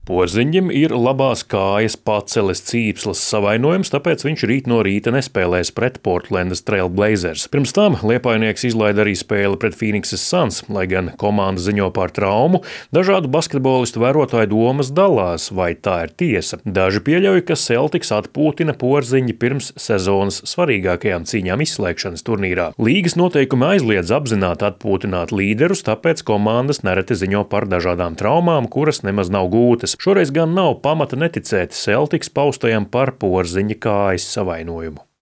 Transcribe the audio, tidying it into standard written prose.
Porziņģim ir labās kājas paceles cīpslas savainojums, tāpēc viņš rīt no rīta nespēlēs pret Portlandas Trail Blazers. Pirms tam Liepājnieks izlaida arī spēli pret Phoenixes Suns, lai gan komanda ziņo par traumu, dažādu basketbolistu vērotāju domas dalās, vai tā ir tiesa. Daži pieļauj, ka Celtics atpūtina Porziņģi pirms sezonas svarīgākajām cīņām izslēgšanas turnīrā. Līgas noteikumi aizliedz apzināti atpūtināt līderus, tāpēc komandas nereti ziņo par dažādām traumām, kuras nemaz nav gūtas. Šoreiz gan nav pamata neticēt Celtics paustajam par Porziņģa kājas savainojumu.